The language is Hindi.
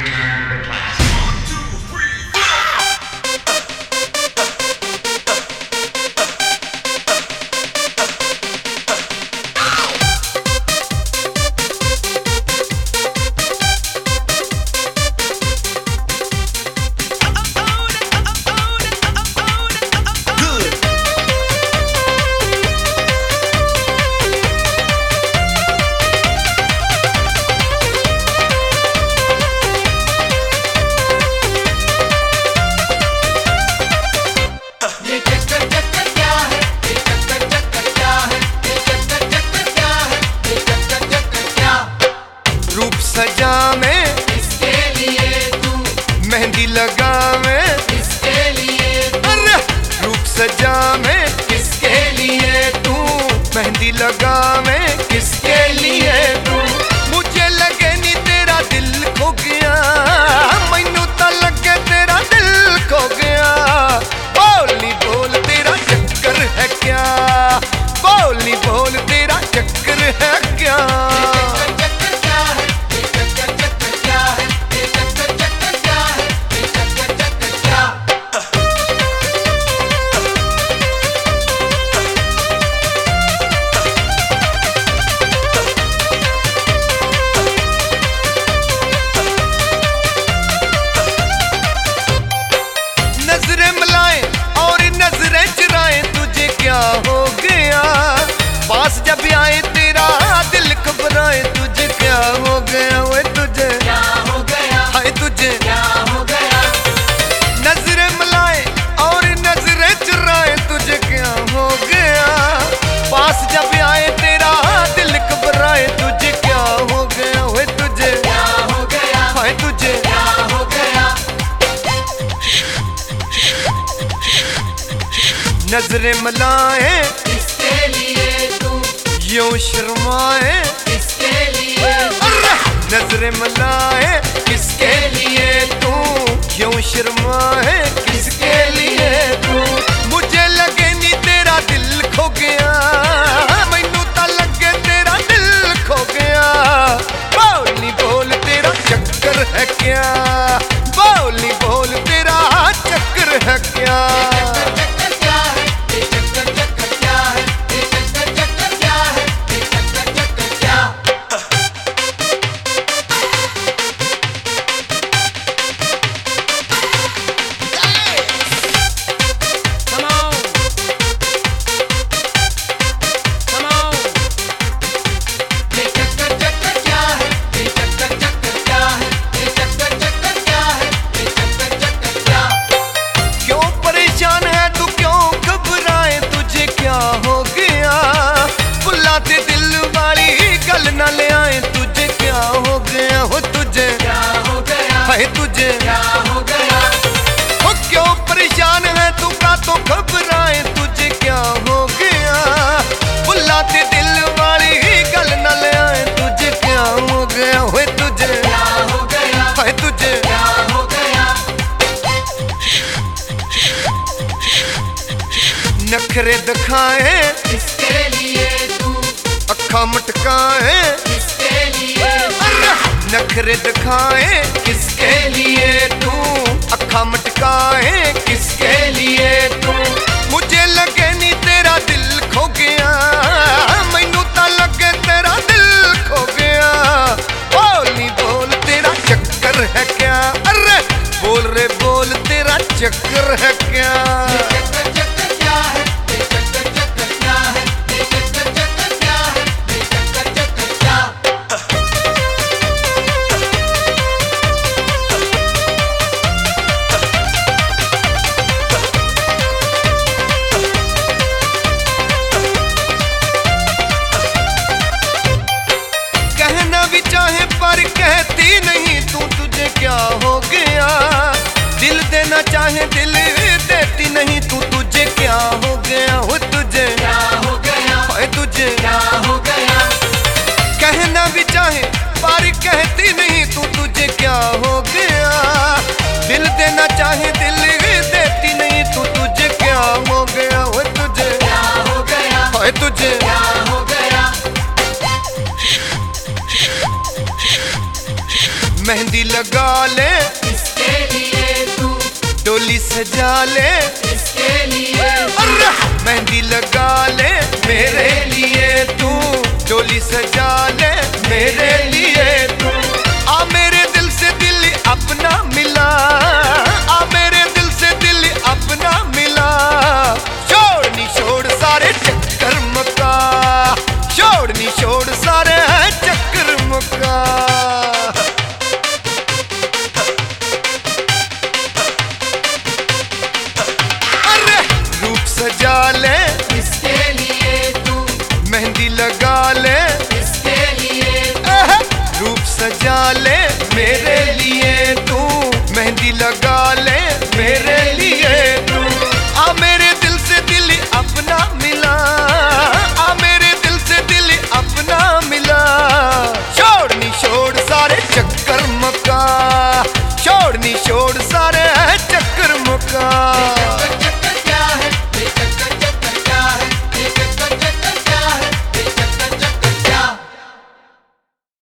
सजा में इसके लिए तू मेहंदी लगा में इसके लिए तू अरे रूप सजा में किसके लिए तू मेहंदी लगा में किसके लिए तू मुझे लगे नी तेरा दिल खो गया मैनू तो लगे तेरा दिल खो गया बोली बोल तेरा चक्कर है क्या बोली बोल तेरा चक्कर है क्या नजरें मिलाएं और नजरें चुराएं तुझे क्या हो गया पास जब आए तेरा दिल घबराए तुझे क्या हो गया वो तुझे क्या हो गया हाय तुझे क्या हो गया नजरें मिलाएं और नजरें चुराएं तुझे क्या हो गया पास जब आए तेरा दिल घबराए तुझे क्या हो गया वो तुझे क्या हो गया हाय तुझे क्या हो गया नजरें मिलाएं इसके लिए तू यूं शर्माए इसके लिए नजरें मिलाए किसके लिए तू क्यों शर्माए किसके लिए तू मुझे लगे नी तेरा दिल खो गया मैनू तो लगे तेरा दिल खो गया बोली बोल तेरा चक्कर है क्या बोली बोल तेरा चक्कर है क्या चक्कर क्या है ये चक्कर चक्कर क्या है ये चक्कर चक्कर क्या है ये चक्कर चक्कर क्या Come on. Come on. ये चक्कर चक्कर क्या है ये चक्कर चक्कर क्या है ये चक्कर चक्कर क्या है ये चक्कर चक्कर क्या क्यों परेशान है तू क्यों घबराए तुझे क्या हो गया बुलाते दिल वाली गल न ले आए तुझे क्या हो गया हो तुझे क्या हो गया है तुझे क्या हो गया हो क्यों परेशान है तू का तो घबराए तुझे क्या हो गया बुलाते दिल वाली गल न ले आए तुझे क्या हो गया हो तुझे क्या हो गया है तुझे क्या हो गया नखरे दिखाए इसके लिए तू अखा मटकाए इसके लिए नखरे दिखाए किसके लिए तू अखा मटकाए किसके लिए तू मुझे लगे नी तेरा दिल खो गया मैनू तो लगे तेरा दिल खो गया बोली बोल तेरा चक्कर है क्या अरे बोल रे बोल तेरा चक्कर है क्या चक्कर चक्कर क्या है ये चक्कर चक्कर क्या है ये चक्कर चक्कर क्या है ये चक्कर चक्कर क्या कहना भी चाहे पर कहती नहीं तू तुझे क्या हो गया दिल देना चाहे दिल देती नहीं तू तुझे क्या हो गया हो तुझे क्या हो गया है तुझे क्या हो गया कहना भी चाहे पर कहती नहीं तू तुझे क्या हो गया दिल देना चाहे दिल देती नहीं तू तुझे क्या हो गया हो तुझे क्या हो गया है तुझे क्या हो गया मेहंदी लगा ले किसके लिए तू, डोली सजा ले किसके लिए, अरे मेहंदी लगा ले मेरे लिए तू, डोली सजा ले मेरे लिए तू। आ मेरे दिल से दिल अपना मिला, आ मेरे दिल से दिल अपना मिला। छोड़ नी छोड़ सारे चक्कर मुका, छोड़ नी छोड़ सारे चक्कर मुका। अरे रूप सजा ले किसके लिए तू, मेहंदी लगा ले किसके लिए, रूप सजा ले मेरे लिए तू, मेहंदी लगा ले मेरे लिए तू। आ मेरे दिल से दिल अपना मिला, आ मेरे दिल से दिल अपना मिला। छोड़ नी छोड़ सारे चक्कर मुका, छोड़ नी छोड़ सारे चक्कर मुका।